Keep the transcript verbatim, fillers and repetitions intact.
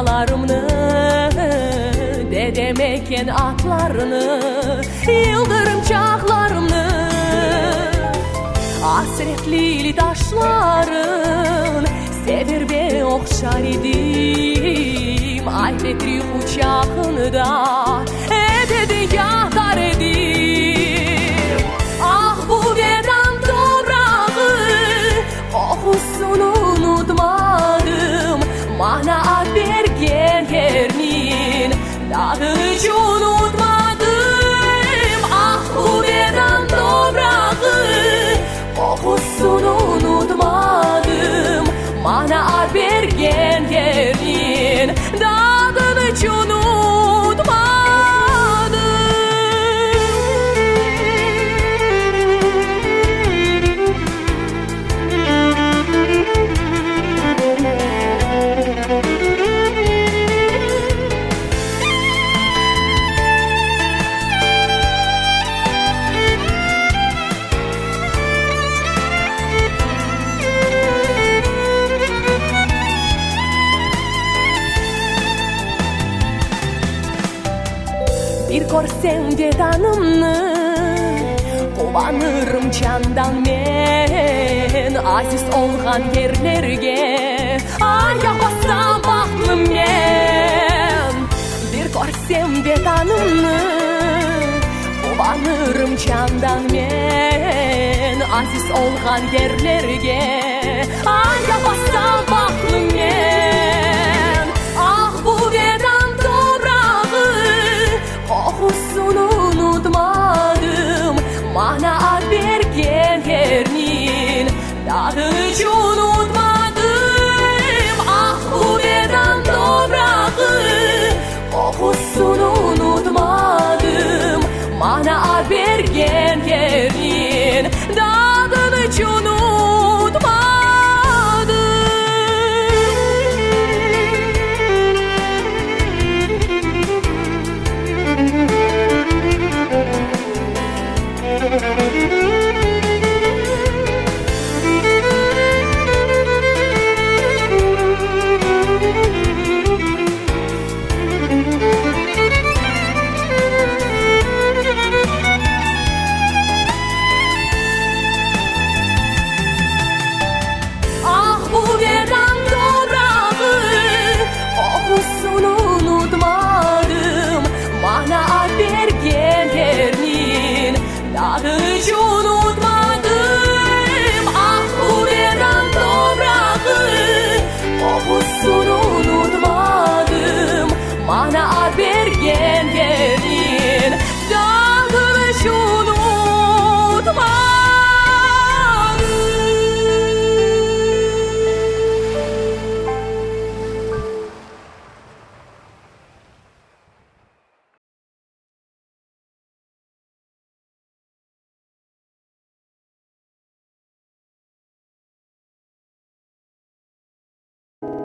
analarımны, dedem eken atlarını, yıldırım çağlarımны, hasretli taşların sever ve okşar idim. Ay Petri uçağında ededi yahtar edim. Ah bu veren toprağı kokusunu unutmadım. Bana ad bergen yerinin dağını hiç unutmadım. Ah bu veren toprağı kokusunu unutmadım. Bana ad bergen yerinin dağını hiç unutmadım. Bir görsem dedanımны, kovanırım candan men. Aziz olgan yerlerge ayak bassam baktım men. Bir görsem dedanımны, kovanırım candan men. Aziz olgan yerlerge ayak bassam baktım men.